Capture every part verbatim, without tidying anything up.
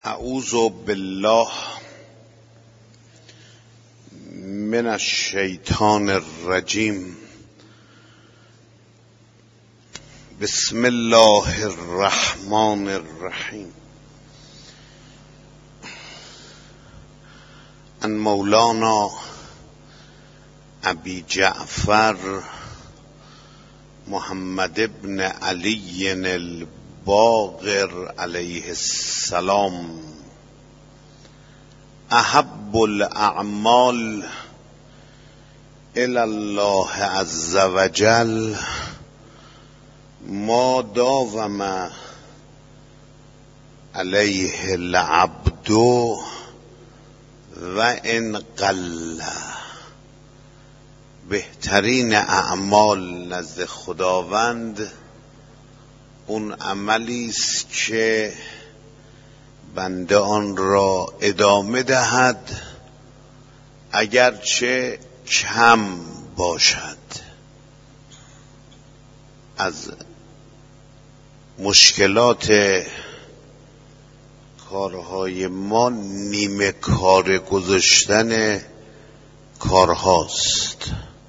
اعوذ بالله من الشیطان الرجیم. بسم الله الرحمن الرحیم. ان مولانا ابی جعفر محمد ابن علی الباقر علیه السلام احب الاعمال الی الله عز وجل ما داوم علیه العبد و ان قل. بهترین اعمال نزد خداوند اون عملی است که بنده آن را ادامه دهد اگرچه کم باشد. از مشکلات کارهای ما نیمه کار گذاشتن کارهاست.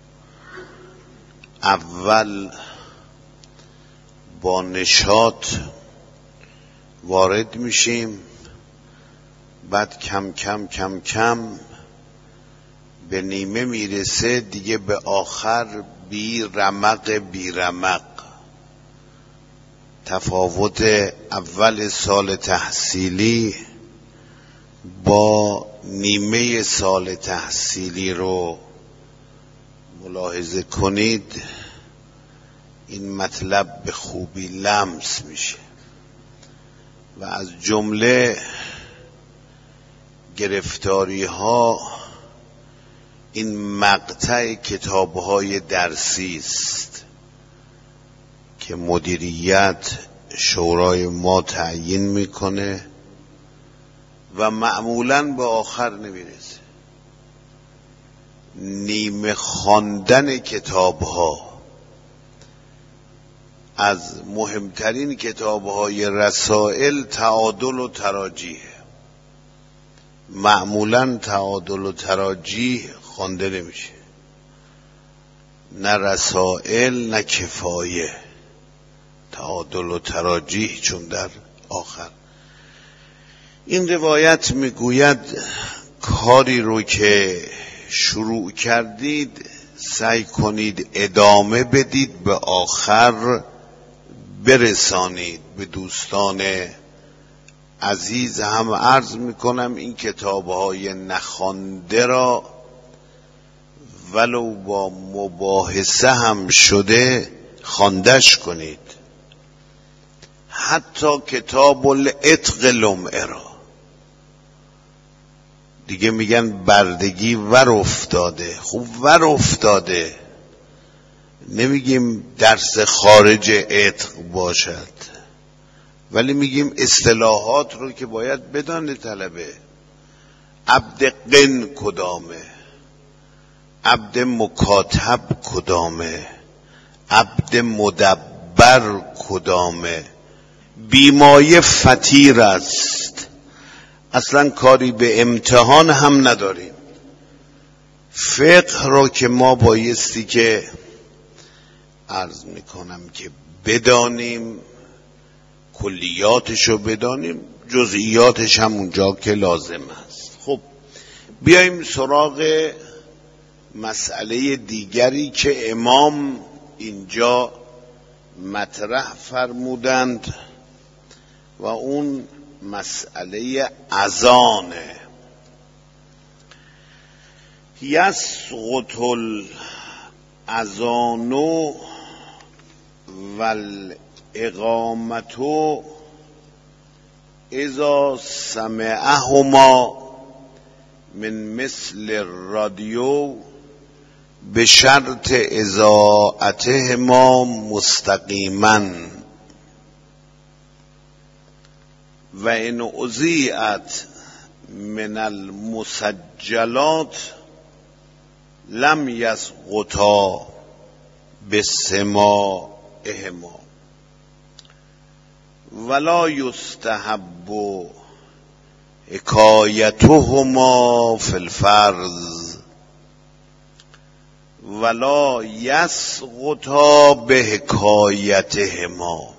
اول با نشاط وارد میشیم، بعد کم کم کم کم به نیمه میرسه، دیگه به آخر بی رمق بی رمق. تفاوت اول سال تحصیلی با نیمه سال تحصیلی رو ملاحظه کنید، این مطلب به خوبی لمس میشه و از جمله گرفتاری ها این مقطع کتاب های درسی است که مدیریت شورای ما تعیین میکنه و معمولاً به آخر نمیرسه. نیمه خواندن کتاب ها از مهمترین کتاب های رسائل تعادل و تراجیح. معمولاً تعادل و تراجیح خوانده نمیشه، نه رسائل نه کفایه. تعادل و تراجیح چون در آخر. این روایت میگوید کاری رو که شروع کردید سعی کنید ادامه بدید، به آخر برسانید. به دوستان عزیز هم عرض میکنم این کتاب‌های نخوانده را ولو با مباحثه هم شده خواندش کنید. حتی کتاب العتق لمعه را، دیگه میگن بردگی ور افتاده. خوب ور افتاده، نمیگیم درس خارج عتق باشد، ولی میگیم اصطلاحات رو که باید بدانه طلبه. عبد قن کدامه، عبد مکاتب کدامه، عبد مدبر کدامه. بیمایه فطیر است، اصلا کاری به امتحان هم نداریم. فقه رو که ما بایستی که عرض میکنم که بدانیم، کلیاتش رو بدانیم، جزئیاتش هم اونجا که لازم است. خب بیاییم سراغ مسئله دیگری که امام اینجا مطرح فرمودند و اون مسئله اذانه. یسقط الاذان والاقامت اذا سمعهما من مثل الرادیو به شرط اذاعتهما مستقیما و ان اذیعت من المسجلات لم یسقطا بسماعهما ولا یستحب حکایتهما فی الفرض ولا یسقطا به حکایتهما.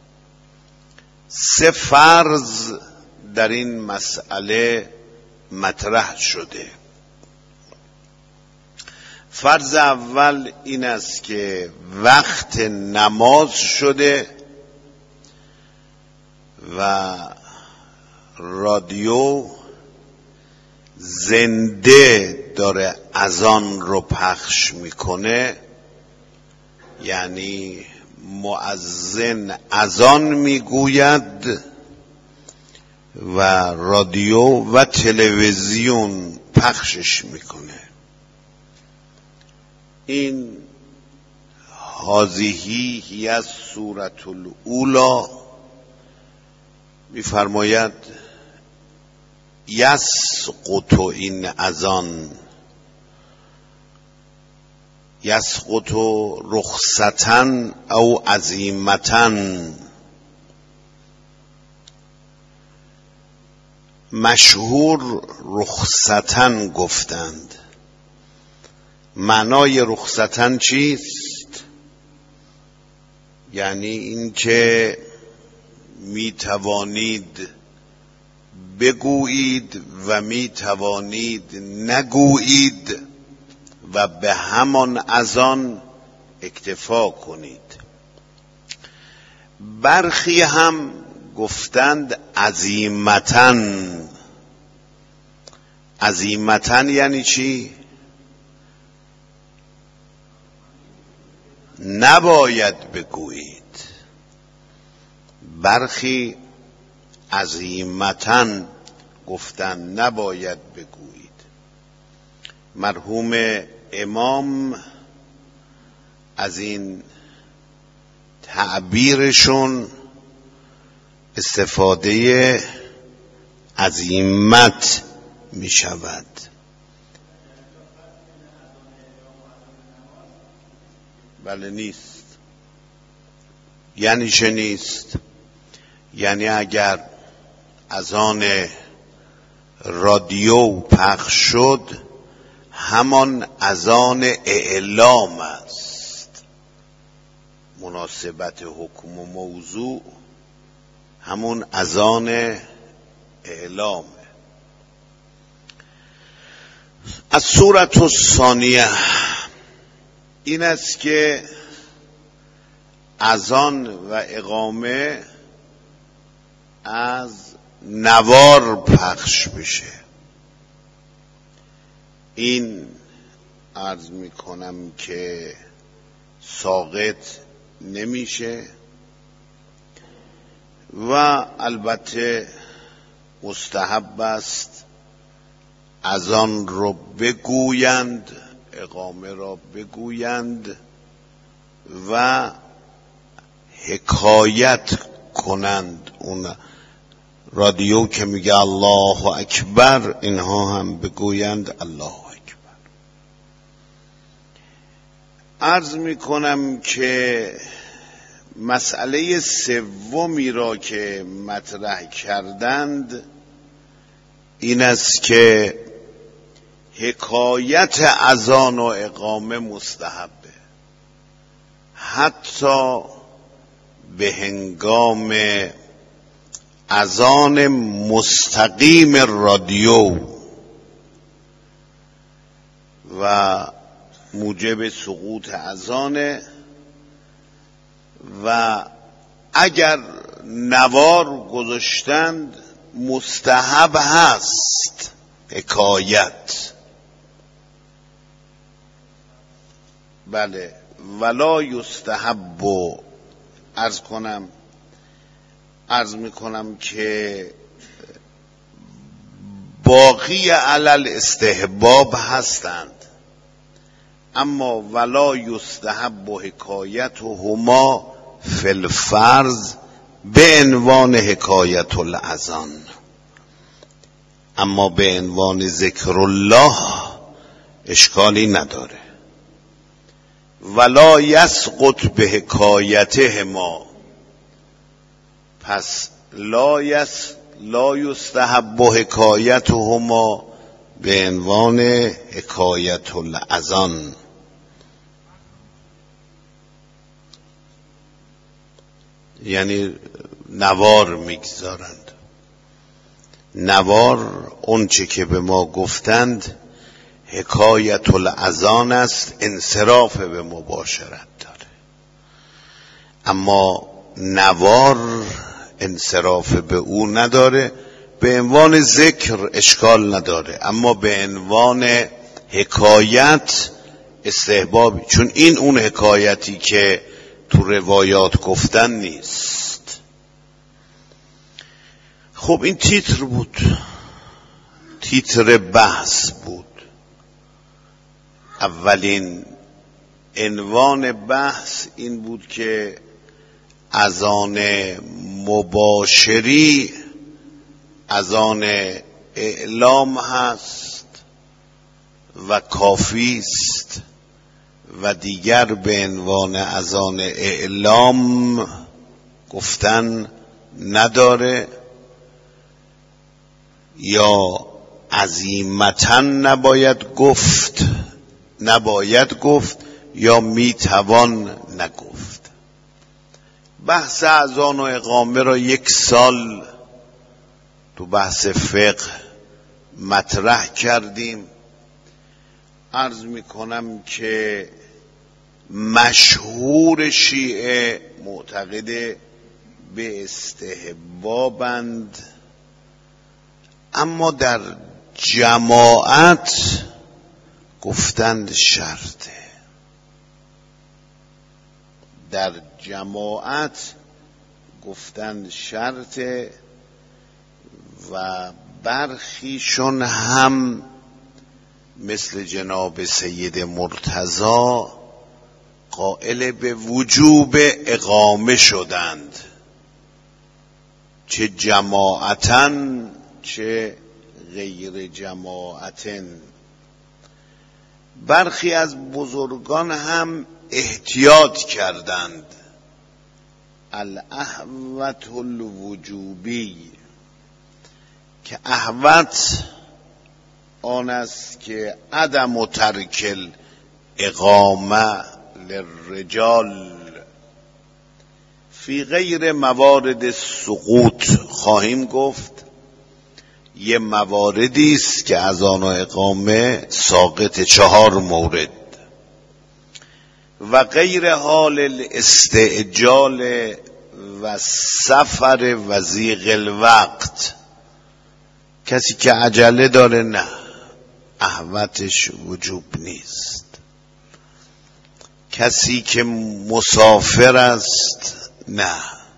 سه فرض در این مسئله مطرح شده. فرض اول این است که وقت نماز شده و رادیو زنده داره اذان رو پخش میکنه، یعنی مؤذن اذان میگوید و رادیو و تلویزیون پخشش میکنه. این هذه هی از سورة الاولی میفرماید یسقط این اذان، یسقط رخصتن او عزیمتن. مشهور رخصتن گفتند. معنای رخصتن چیست؟ یعنی اینکه می توانید بگویید و می توانید نگویید و به همان اذان اکتفا کنید. برخی هم گفتند عزیمتن. عزیمتن یعنی چی؟ نباید بگویید. برخی عزیمتن گفتند نباید بگویید. مرحوم امام از این تعبیرشون استفاده عزیمت می شود. بله نیست. یعنی چه نیست؟ یعنی اگر اذان رادیو پخش شد همان اذان اعلام است. مناسبت حکم و موضوع همون اذان اعلامه. از سورة الثانیه این است که اذان و اقامه از نوار پخش بشه. این عرض میکنم که ساقط نمیشه و البته مستحب است اذان رو بگویند، اقامه را بگویند و حکایت کنند. اون رادیو که میگه الله اکبر اینها هم بگویند الله اکبر. عرض میکنم که مسئله سومی را که مطرح کردند این است که حکایت اذان و اقامه مستحبه، حتی به هنگام اذان مستقیم رادیو و موجب سقوط اذانه. و اگر نوار گذاشتند مستحب هست حکایت. بله ولا یستحب. عرض کنم عرض میکنم که باقی علل استحباب هستند، اما ولا یستحب حکایت هما فی الفرض به عنوان حکایت الاذان، اما به عنوان ذکر الله اشکالی نداره. ولا یسقط به حکایته ما، پس لا یس لا یستحب حکایتهما به عنوان حکایت الاذان. یعنی نوار میگذارند. نوار اون چه که به ما گفتند حکایت الاذان است، انصراف به مباشرت داره. اما نوار انصراف به او نداره. به عنوان ذکر اشکال نداره، اما به عنوان حکایت استحبابی، چون این اون حکایتی که تو روایات گفتن نیست. خب این تیتر بود، تیتر بحث بود. اولین عنوان بحث این بود که اذان مباشری اذان اعلام هست و کافی است و دیگر به عنوان اذان اعلام گفتن نداره، یا عزیمتاً نباید گفت نباید گفت یا میتوان نگفت. بحث اذان و اقامه را یک سال تو بحث فقه مطرح کردیم. عرض میکنم که مشهور شیعه معتقد به استحبابند، اما در جماعت گفتند شرطه. در جماعت گفتند شرطه و برخیشون هم مثل جناب سید مرتضی قائل به وجوب اقامه شدند، چه جماعتاً چه غیر جماعتاً. برخی از بزرگان هم احتیاط کردند، الاحوط الوجوبی، که احوط آن است که عدم و ترک اقامه للرجال فی غیر موارد سقوط. خواهیم گفت یه مواردی است که اذان و اقامه ساقط، چهار مورد. و غیر حال الاستعجال و سفر و ضیق الوقت، کسی که عجله داره نه، احوطش وجوب نیست. کسی که مسافر است نه.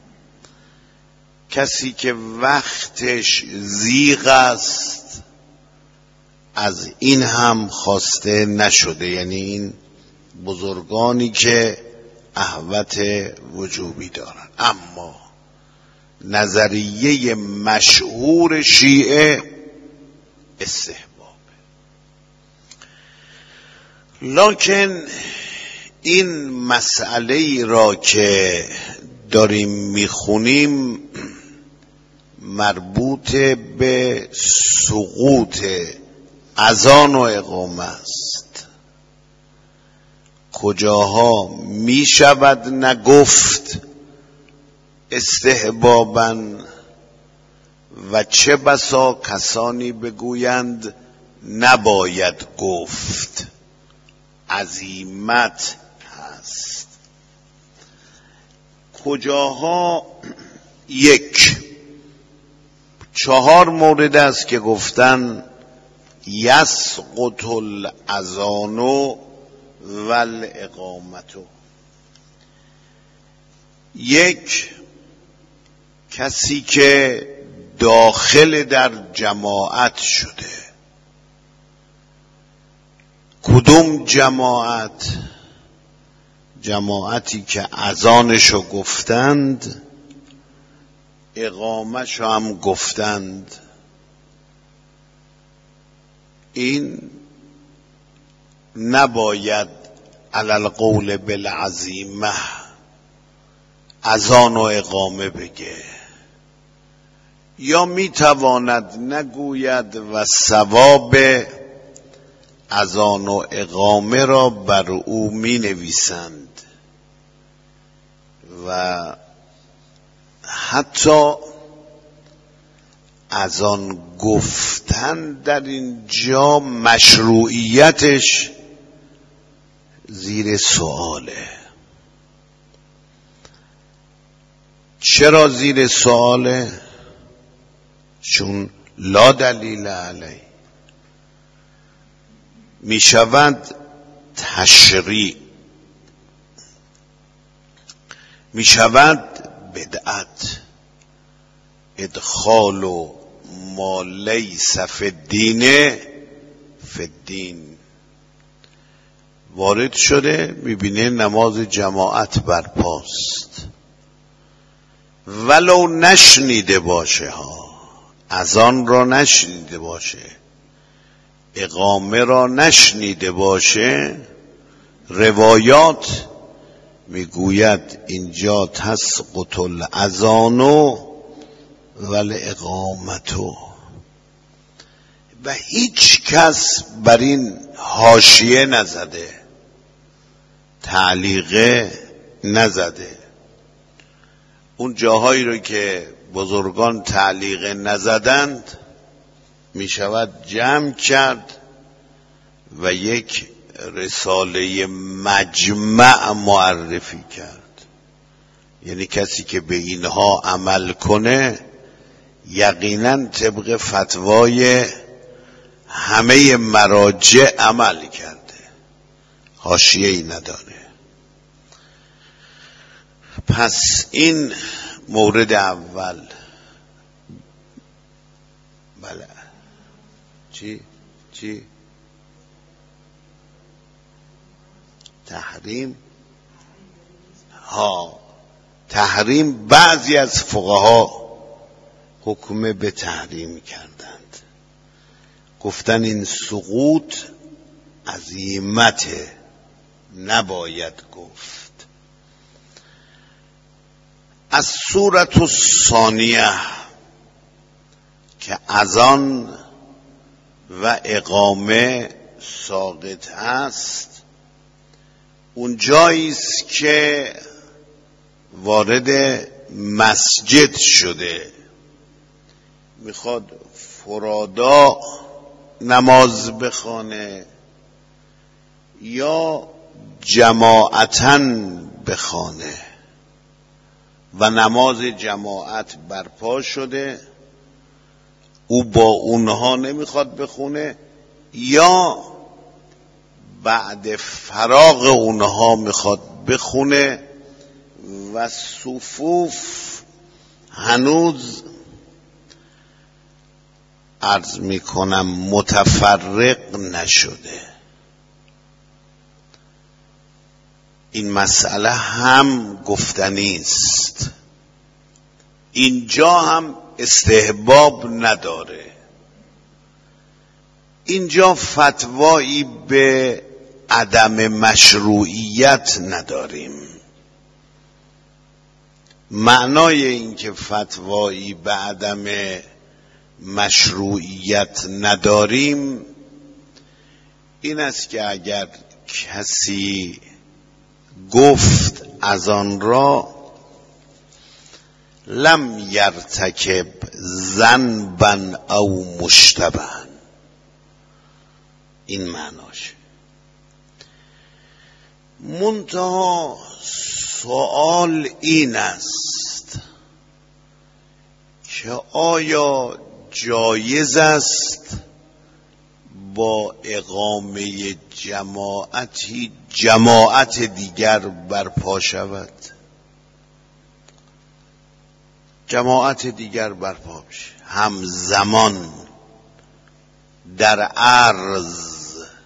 کسی که وقتش ضیق است از این هم خواسته نشده، یعنی این بزرگانی که احوط وجوبی دارن. اما نظریه مشهور شیعه استحباب. لکن این مسئله را که داریم میخونیم مربوط به سقوط اذان و اقامه است. کجاها میشود نگفت استحباباً و چه بسا کسانی بگویند نباید گفت، عزیمت هست. کجاها؟ یک، چهار مورد است که گفتن یسقط الاذان والاقامت. یک، کسی که داخل در جماعت شده. کدوم جماعت؟ جماعتی که اذانشو گفتند اقامهشو هم گفتند. این نباید علی القول بالعزیمه اذان و اقامه بگه، یا میتواند نگوید و ثواب اذان و اقامه را بر او می نویسند و حتی اذان گفتن در اینجا مشروعیتش زیر سؤاله. چرا زیر سؤاله؟ چون لا دلیل علیه. می شود تشریع، می شود بدعت، ادخال و ما لیس فی الدین فی الدین. وارد شده میبینه نماز جماعت برپاست، ولو نشنیده باشه ها، اذان را نشنیده باشه، اقامه را نشنیده باشه، روایات میگوید اینجا تسقط الاذان والاقامتو و هیچ کس بر این حاشیه نزده، تعلیقه نزده. اون جاهایی رو که بزرگان تعلیقه نزدند می شود جمع کرد و یک رساله مجمع معرفی کرد. یعنی کسی که به اینها عمل کنه یقینا طبق فتوای همه مراجع عمل کرده، حاشیه‌ای نداره. پس این مورد اول. بله چی؟ چی؟ تحریم؟ ها، تحریم. بعضی از فقها حکم به تحریم کردند، گفتن این سقوط عزیمته، نباید گفت. از صورت الثانیه که اذان و اقامه ساقط است، اون جایی است که وارد مسجد شده، میخواد فرادا نماز بخوانه یا جماعتاً بخوانه و نماز جماعت برپا شده، او با اونها نمیخواد بخونه یا بعد فراغ اونها میخواد بخونه و صفوف هنوز عرض میکنم متفرق نشده. این مسئله هم گفتنی است، اینجا هم استحباب نداره، اینجا فتوایی به عدم مشروعیت نداریم. معنای این که فتوایی به عدم مشروعیت نداریم این است که اگر کسی گفت از آن را لم یرتکب ذنبا او مشتبها، این معناش. منتها سوال این است که آیا جایز است با اقامه جماعتی جماعت دیگر برپا شود، جماعت دیگر برپا بشه همزمان در عرض،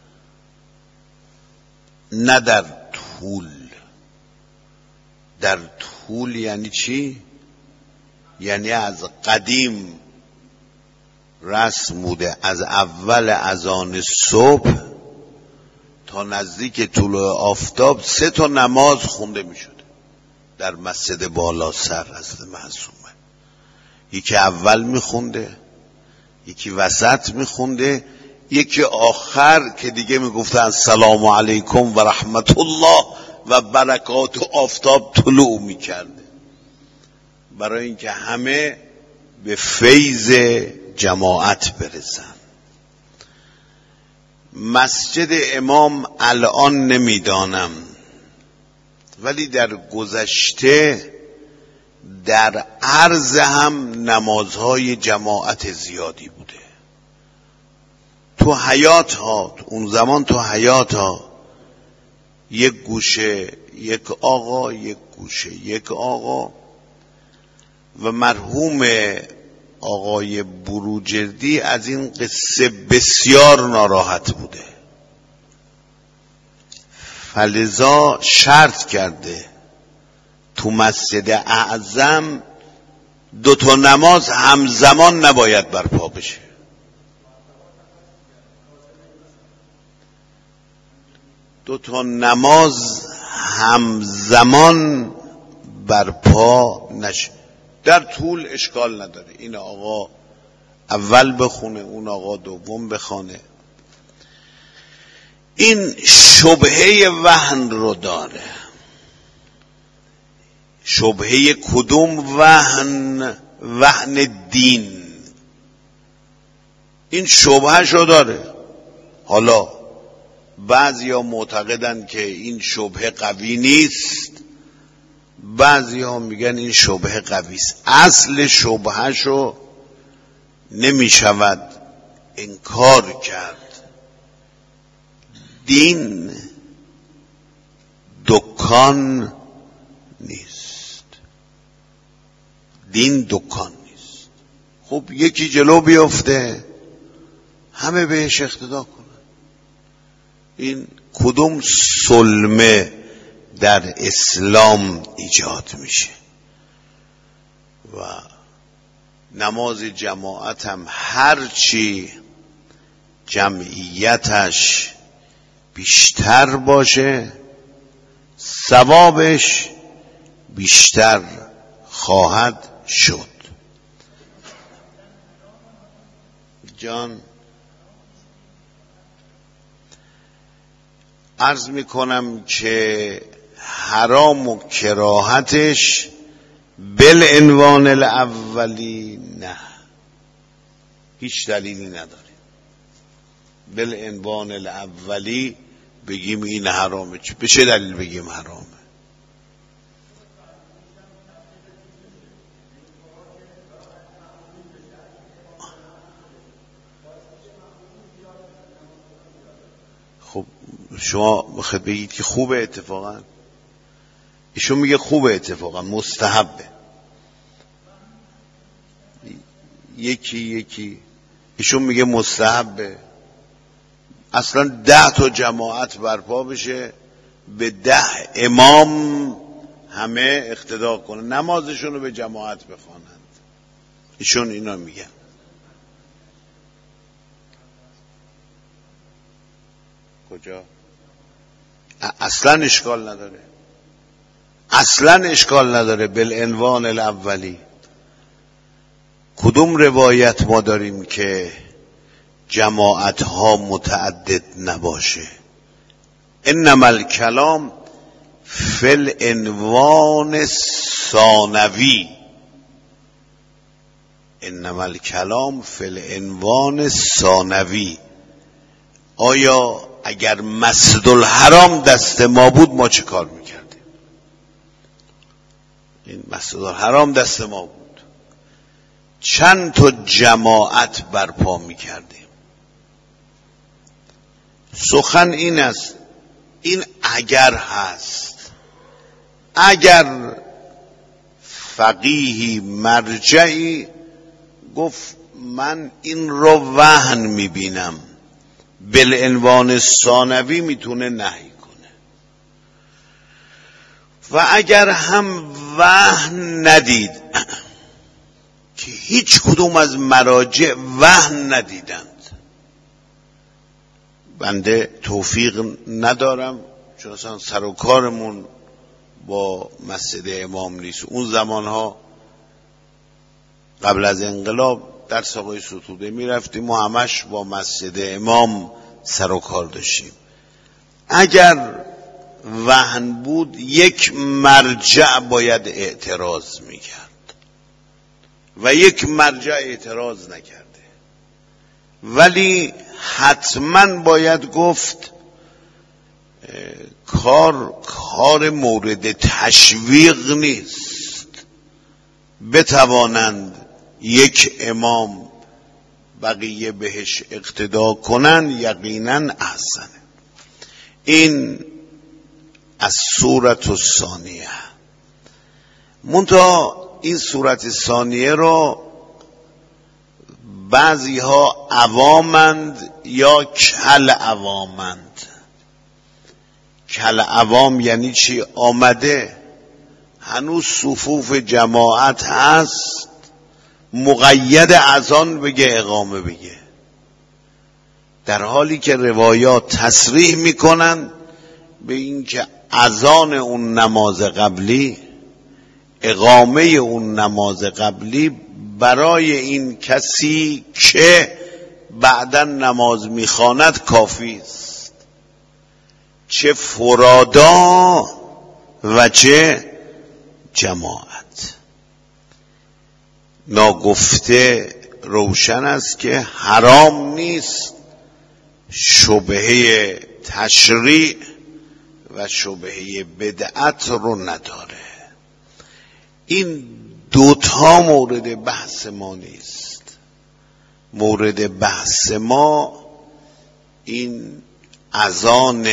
نه در طول. در طول یعنی چی؟ یعنی از قدیم رسم بوده از اول اذان صبح تا نزدیک طلوع آفتاب سه تا نماز خونده می شده در مسجد بالا سر حضرت معصومه. یکی اول میخونده، یکی وسط میخونده، یکی آخر که دیگه میگفتن سلام علیکم و رحمت الله و برکات و آفتاب طلوع میکرده، برای اینکه همه به فیض جماعت برسن. مسجد امام الان نمیدانم، ولی در گذشته در عرض هم نمازهای جماعت زیادی بوده. تو حیات ها، اون زمان تو حیات ها یک گوشه یک آقا، یک گوشه یک آقا، و مرحوم آقای بروجردی از این قصه بسیار ناراحت بوده، فلذا شرط کرده تو مسجد اعظم دو تا نماز همزمان نباید برپا بشه. دو تا نماز همزمان برپا نشه. در طول اشکال نداره، این آقا اول بخونه اون آقا دوم بخونه. این شبهه وهن رو داره. شبهه کدوم وهن؟ وهن دین. این شبهه شو داره. حالا بعضیا معتقدن که این شبهه قوی نیست، بعضیا میگن این شبهه قوی است. اصل شبهه شو نمی شود انکار کرد. دین دکان نیست، دین دکان نیست. خب یکی جلو بیفته همه بهش اقتدا کنن. این کدوم سلمه در اسلام ایجاد میشه؟ و نماز جماعت هم هرچی جمعیتش بیشتر باشه ثوابش بیشتر خواهد شد. جان عرض میکنم که حرام و کراهتش بالعنوان الاولی نه، هیچ دلیلی نداره. بالعنوان الاولی بگیم این حرامه، به چه دلیل بگیم حرامه؟ خب شما بخواید بگید که خوبه، اتفاقا ایشون میگه خوبه، اتفاقا مستحبه. یکی یکی ایشون میگه مستحبه. اصلا ده تا جماعت برپا بشه، به ده امام همه اقتدا کنن، نمازشون رو به جماعت بخوانند. ایشون اینا میگن. کجا؟ اصلا اشکال نداره، اصلا اشکال نداره. بالعنوان الاولی کدوم روایت ما داریم که جماعت ها متعدد نباشه؟ انما الکلام فی العنوان ثانوی، انما الکلام فی العنوان ثانوی. آیا اگر مسجد الحرام دست ما بود ما چه کار میکردیم؟ این مسجد الحرام دست ما بود، چند تا جماعت برپا میکردیم. سخن این است، این اگر هست، اگر فقیهی مرجعی گفت من این رو وهن میبینم، بالعنوان ثانوی میتونه نهی کنه. و اگر هم وهن ندید که هیچ کدوم از مراجع وهن ندیدند، بنده توفیق ندارم چون اصلا سر و کارمون با مسجد امام نیست. اون زمانها قبل از انقلاب در آقای ستوده می رفتیم و همش با مسجد امام سر و کار داشتیم. اگر وهن بود یک مرجع باید اعتراض می کرد و یک مرجع اعتراض نکرده، ولی حتما باید گفت کار کار مورد تشویق نیست، بتوانند یک امام بقیه بهش اقتدا کنن یقینا احسنه. این از صورت الثانیه. منتها این صورت ثانیه رو بعضی ها عوامند یا کل عوامند. کل عوام یعنی چی؟ آمده هنوز صفوف جماعت هست، مقید اذان بگه اقامه بگه، در حالی که روایات تصریح میکنن به این که اذان اون نماز قبلی، اقامه اون نماز قبلی برای این کسی که بعداً نماز میخواند کافی است، چه فرادا و چه جماعت. ناگفته روشن است که حرام نیست، شبهه تشریع و شبهه بدعت رو نداره. این دوتا مورد بحث ما نیست. مورد بحث ما این اذان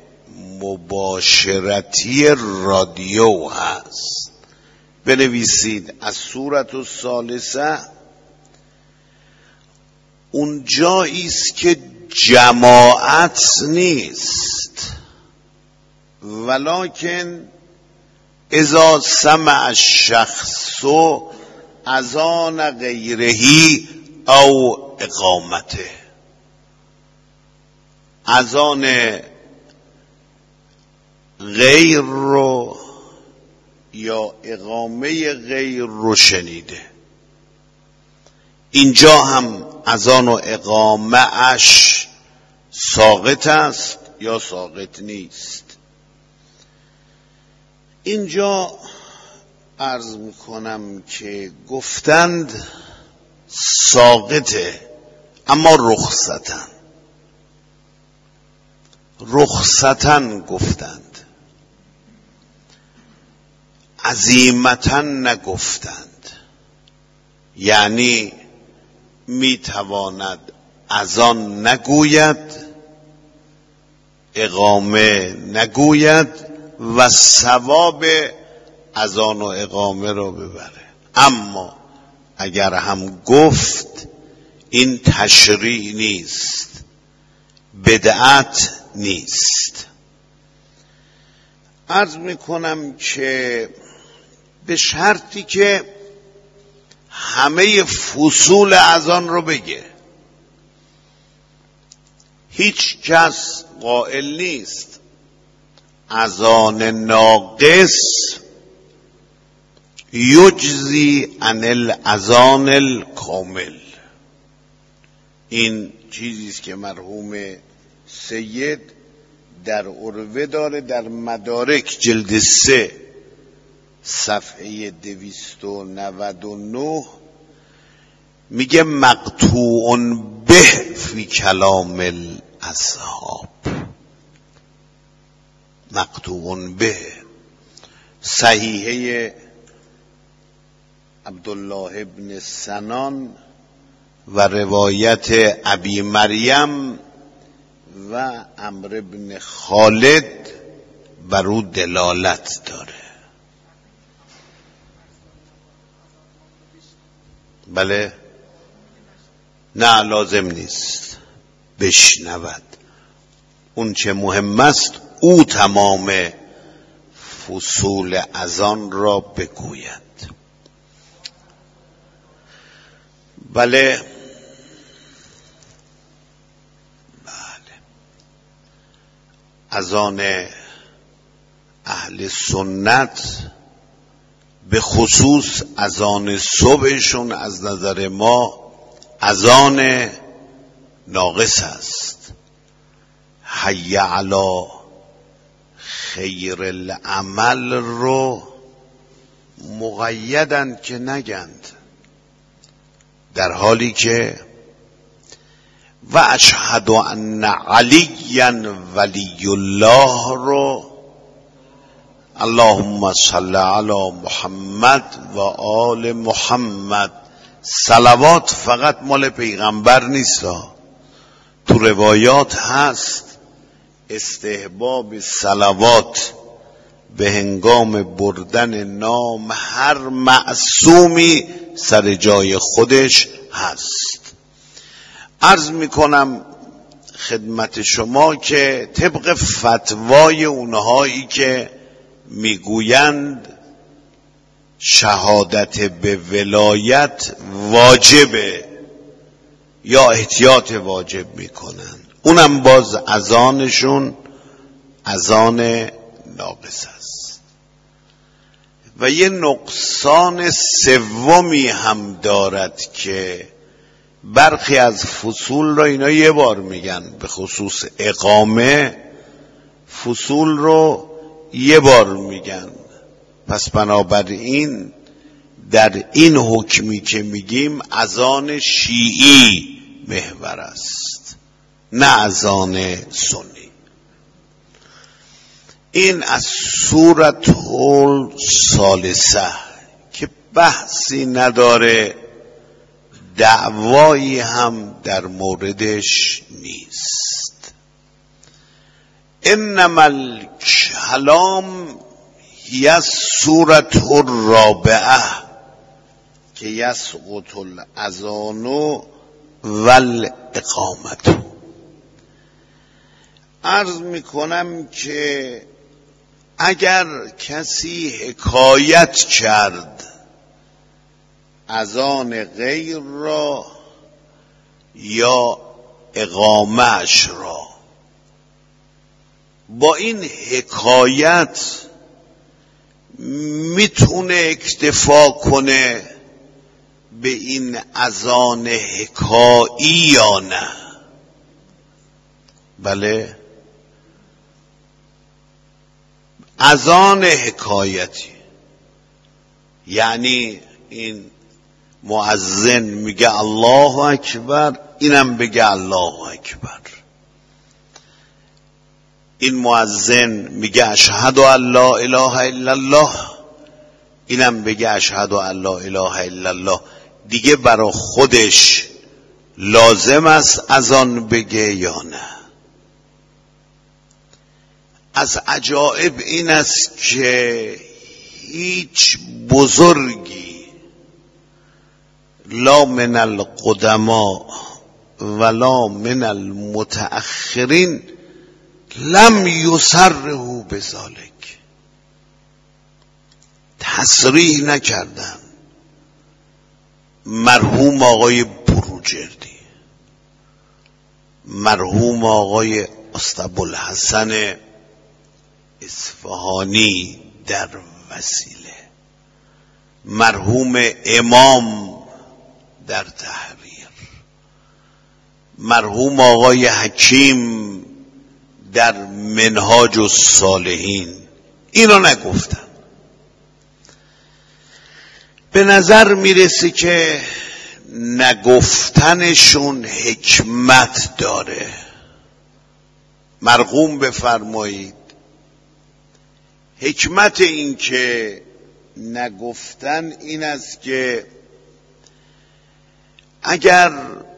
مباشرتی رادیو هست. بنویسید از سورة الثالثه، اون جایی است که جماعت نیست، ولکن اذا سمع الشخص اذان غیرهی او اقامته، اذان غیر رو یا اقامه غیر رو شنیده. اینجا هم اذان و اقامه اش ساقط است یا ساقط نیست. اینجا عرض میکنم که گفتند ساقطه، اما رخصتن رخصتن گفتند، عزیمتن نگفتند. یعنی میتواند اذان نگوید، اقامه نگوید و ثواب اذان و اقامه رو ببره. اما اگر هم گفت این تشریع نیست، بدعت نیست. عرض میکنم که به شرطی که همه فصول اذان رو بگه. هیچ کس قائل نیست اذان ناقص یجزی عن الاذان الکامل. این چیزی است که مرحوم سید در عروه داره، در مدارک جلد سه صفحه دویست و نود و نه میگه مقطوع به فی کلام الاصحاب. مقطوع به صحیحه عبدالله ابن سنان و روایت ابی مریم و عمرو ابن خالد بر او دلالت داره. بله، نه لازم نیست بشنود. اون چه مهم است او تمام فصول اذان را بگوید. بله بله اذان اهل سنت به خصوص اذان صبحشون از نظر ما اذان ناقص است. حی علی خیر العمل رو مقیدن که نگند، در حالی که و اشهد ان علی ولی الله رو اللهم صل علی محمد و آل محمد، صلوات فقط مال پیغمبر نیست، تو روایات هست استحباب صلوات به هنگام بردن نام هر معصومی سر جای خودش هست. عرض میکنم خدمت شما که طبق فتوای اونهایی که میگویند شهادت به ولایت واجبه یا احتیاط واجب میکنن، اونم باز اذانشون اذان ناقص است. و یه نقصان سومی هم دارد که برخی از فصول را اینا یه بار میگن، به خصوص اقامه فصول رو یه بار میگن. پس بنابراین در این حکمی که میگیم اذان شیعی محور است نه اذان سنی. این از سورة الثالثه که بحثی نداره، دعوایی هم در موردش نیست. انما الکلام هی سورة الرابعه که یسقط الاذان والاقامت. عرض میکنم که اگر کسی حکایت کرد اذان غیر را یا اقامهش را، با این حکایت میتونه اکتفا کنه به این اذان حکایی یا نه؟ بله، اذان حکایتی یعنی این مؤذن میگه الله اکبر، اینم بگه الله اکبر. این مؤذن میگه اشهد ان لا اله الا الله، اینم بگه اشهد ان لا اله الا الله. دیگه برای خودش لازم است اذان بگه یا نه؟ از عجایب این است که هیچ بزرگی لا من القدما ولا من المتأخرین لم یصرحوا بذلک، تصریح نکردن. مرحوم آقای بروجردی، مرحوم آقای اسطبوالحسن اصفهانی در وسیله، مرحوم امام در تحریر، مرحوم آقای حکیم در منهاج الصالحین، اینا نگفتن. به نظر میرسه که نگفتنشون حکمت داره. مرقوم بفرمایید حکمت این که نگفتن این است که اگر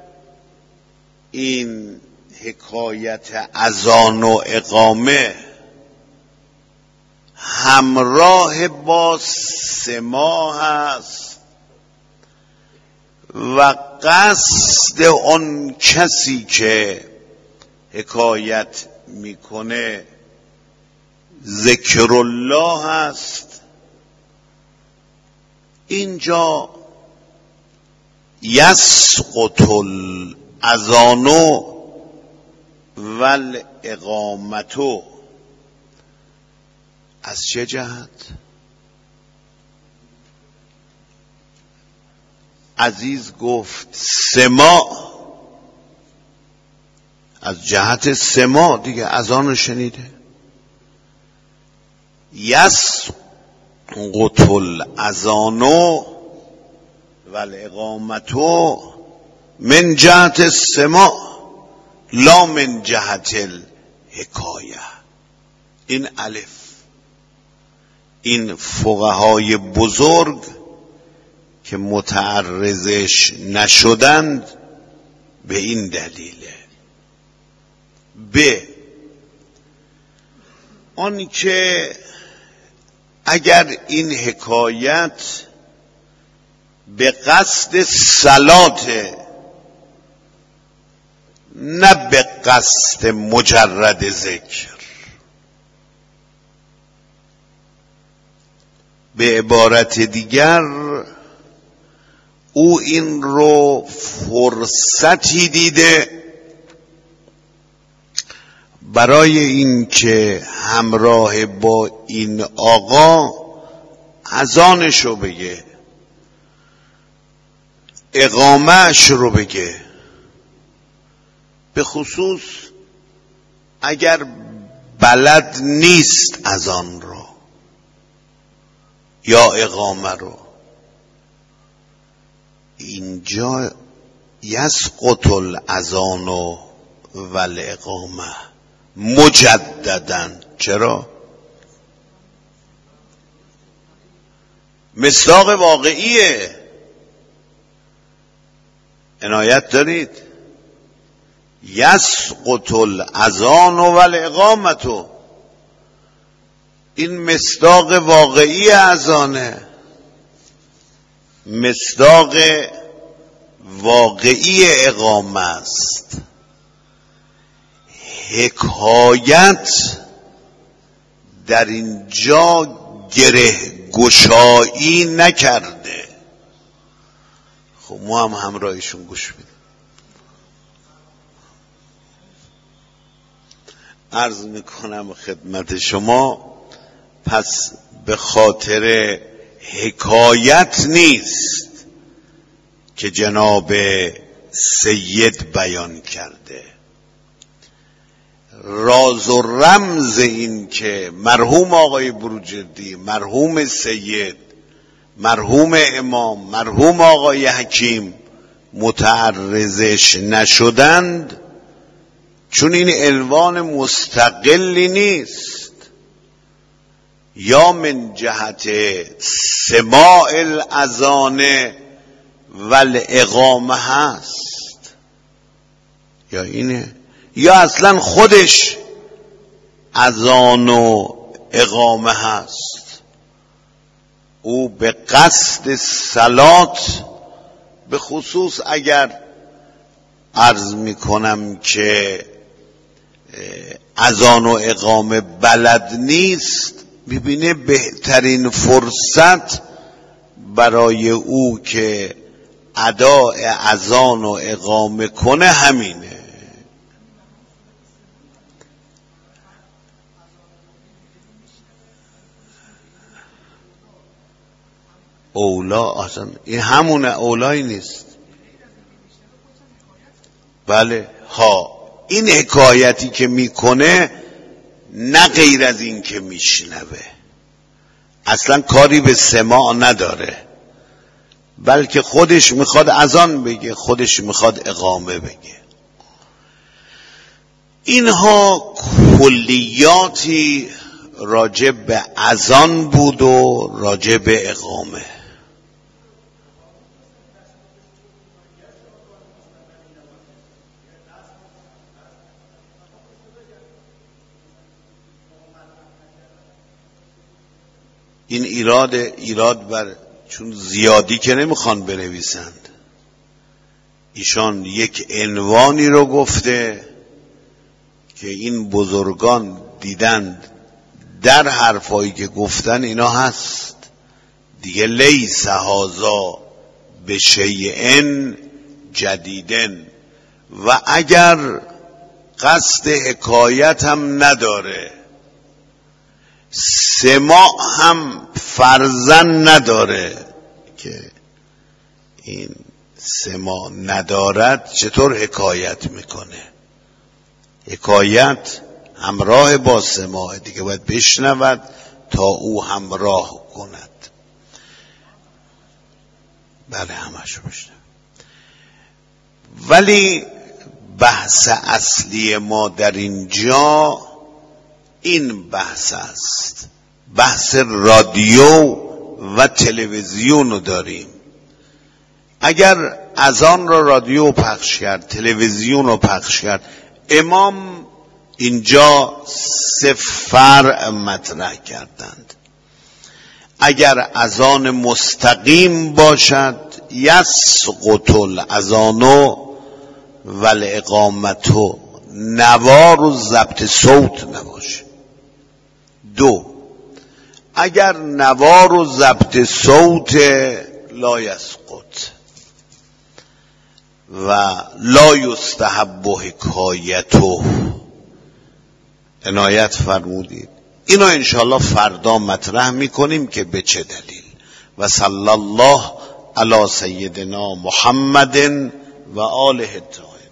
این حکایت اذان و اقامه همراه با سماع است و قصد اون کسی که حکایت میکنه ذکر الله است، اینجا یسقط الاذان والاقامت. از چه جهت؟ عزیز گفت سماع، از جهت سماع دیگه اذان رو شنیده. یسقط الاذان والاقامت من جهت السماع لا من جهت الحکایه. این الف، این فقهای بزرگ که متعرضش نشدند به این دلیله. ب آن که اگر این حکایت به قصد صلات نه به قصد مجرد ذکر، به عبارت دیگر او این رو فرصتی دیده برای این که همراه با این آقا اذانش رو بگه، اقامهش رو بگه، به خصوص اگر بلد نیست اذان رو یا اقامه رو. اینجا یسقط الاذان و الاقامه مجدداً. چرا؟ مصداق واقعیه. عنایت دارید؟ یسقط الاذان و الاقامه، این مصداق واقعی اذانه، مصداق واقعی اقامه است. حکایت در اینجا گره گشایی نکرده. خب ما هم همراهشون گوش میدیم. عرض میکنم خدمت شما، پس به خاطر حکایت نیست که جناب سید بیان کرده. راز و رمز این که مرحوم آقای بروجردی، مرحوم سید، مرحوم امام، مرحوم آقای حکیم متعرضش نشدند چون این عنوان مستقلی نیست، یا من جهت سماع الاذان و الاقامه هست، یا اینه، یا اصلا خودش اذان و اقامه هست. او به قصد صلات، به خصوص اگر عرض میکنم که اذان و اقامه بلد نیست، ببینه بهترین فرصت برای او که اداء اذان و اقامه کنه همینه. اولا اصلا این همونه، اولایی نیست. بله ها، این حکایتی که میکنه نه غیر از این که میشنوه، اصلا کاری به سماع نداره، بلکه خودش میخواد اذان بگه، خودش میخواد اقامه بگه. اینها کلیاتی راجع به اذان بود و راجع به اقامه. این ایراد ایراد بر، چون زیادی که نمیخوان بنویسند، ایشان یک عنوانی رو گفته که این بزرگان دیدند در حرفایی که گفتن اینا هست دیگه، لیس هذا به شیء جدیدن، و اگر قصد حکایت هم نداره، سماع هم فرزن نداره، که این سما ندارد چطور حکایت میکنه؟ حکایت همراه با سماع دیگه، باید بشنود تا او همراه کند. بله همش بشنود. ولی بحث اصلی ما در اینجا این بحث است، بحث رادیو و تلویزیون رو داریم. اگر اذان را رادیو پخش کرد، تلویزیون رو پخش کرد، امام اینجا سه فرع مطرح کردند. اگر اذان مستقیم باشد یسقط الاذان و الاقامت، نوار و ضبط صوت نباشه. دو، اگر نوار و ضبط صوت لا یسقط و لا یستحب حکایته، عنایت فرمودید. اینو انشاءالله فردا مطرح میکنیم که به چه دلیل. و صلی الله علی سیدنا محمد و آله الطاهرین.